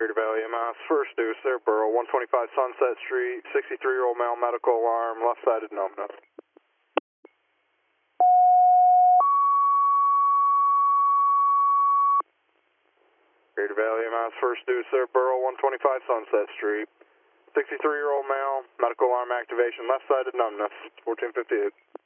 Greater Valley MS, first deuce there, Burrow, 125 Sunset Street, 63-year-old male, medical alarm, left-sided numbness. Greater Valley MS, first deuce there, Burrow, 125 Sunset Street, 63-year-old male, medical alarm activation, left-sided numbness, 1458.